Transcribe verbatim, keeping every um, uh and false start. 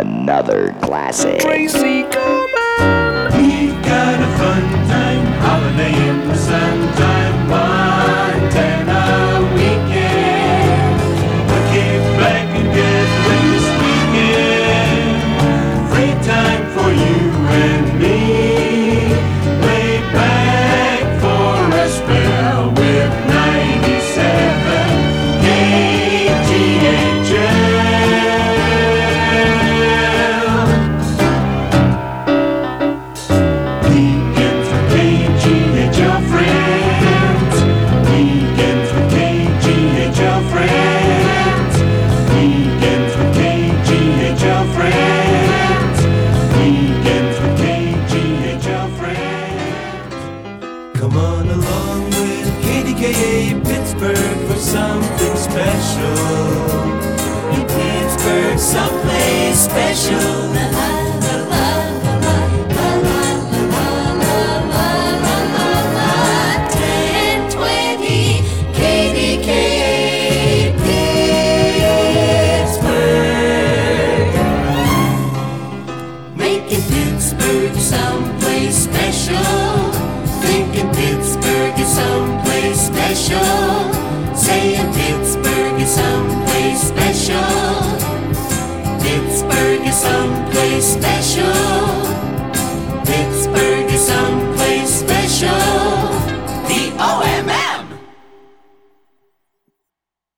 another classic. Tracy, come on. We've got a fun time, holiday in the sunshine, Montana weekend. We'll kick back and get ready this weekend. Free time for you and me. Lay back for a spell with ninety-seven K G H L. Weekends with K G H L friends. Weekends with K G H L friends. Weekends with K G H L friends. Weekends with K G H L friends. Come on along with K D K A Pittsburgh for something special. In Pittsburgh, someplace special. La la la la la la la la la la la la la. ten twenty K D K A Pittsburgh. Making Pittsburgh someplace special. Thinking Pittsburgh is someplace special. Saying Pittsburgh is someplace special. Pittsburgh is someplace special.